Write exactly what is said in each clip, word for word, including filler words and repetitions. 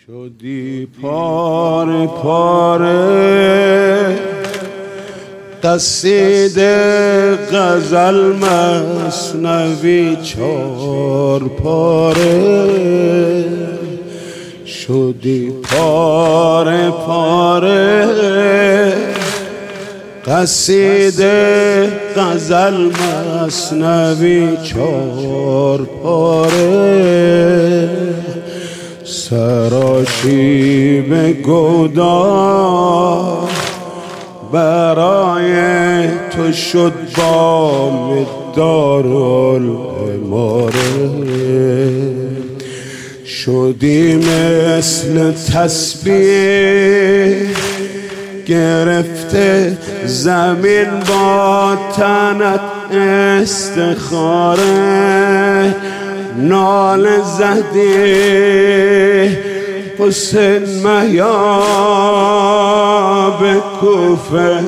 شدی پاره پاره، قصیده غزل مثنوی چار پاره. شدی پاره پاره، قصیده غزل مثنوی چار پاره. سراشیب گودار برای تو شد بام دارالعماره. شدی مثل تسبیح گرفته زمین با تنت استخاره. نال زدی حسین مهیاب کوفه،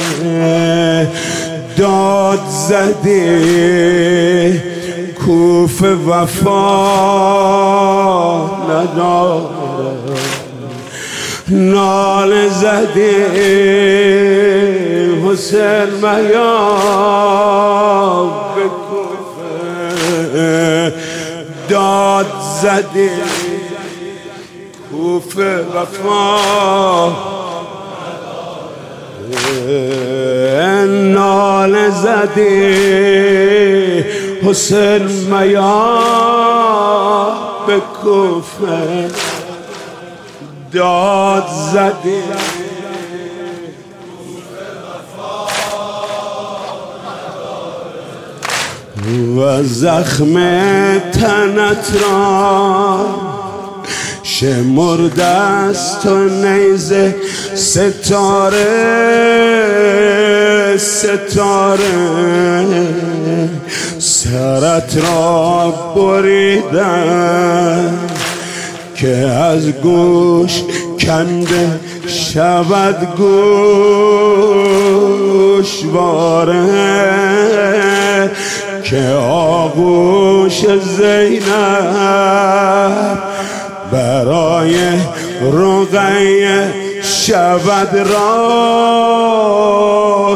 داد زدی کوفه وفا نداره. نال زدی حسین مهیاب کوفه، داد زدی کوفه وفا. نال زدی حسین میاب کوفه، داد زدی و زخم تنت را شمرده است و نیزه ستاره ستاره. سرت را بریدن که از گوش کنده شود گوشواره. که آغوش زینب برای رقیه شود راه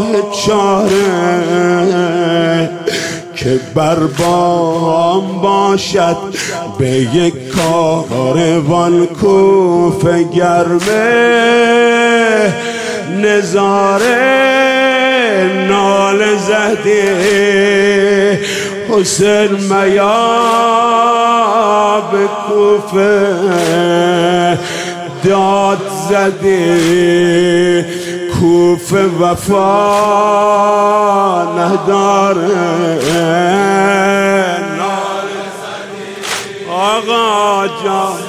چاره. که بر بام باشد به یک کاروان کوفه گرمه نظاره. نال زدی حسین میاب کوفه، داد زدی کوفه وفا نداره. نال زدی آقا جان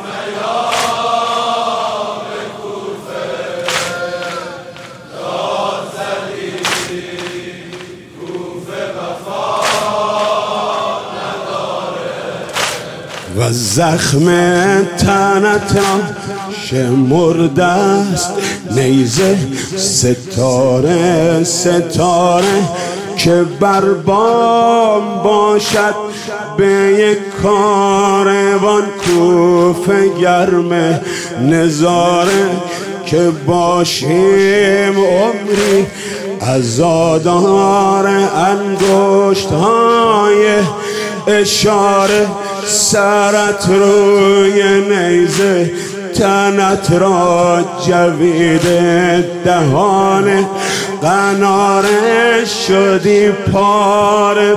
و زخم تنت را شمرده است نیزه ستاره ستاره. که بر بام باشد به یک کاروان کوفه گرم نظاره. که باشیم عمری عزادار انگشت های اشاره. سرت روی نیزه تنت را جویده دهان قناره. شدی پاره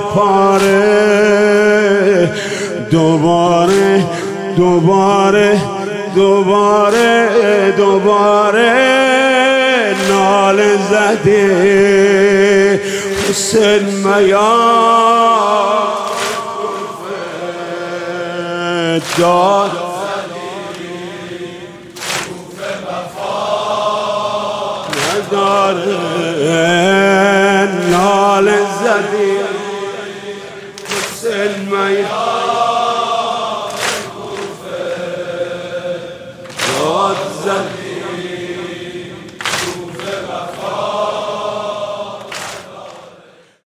پاره، دوباره دوباره دوباره دوباره. نال زدی حسین میاب داد کوفه وفا نداره. نال زدی حسین میاب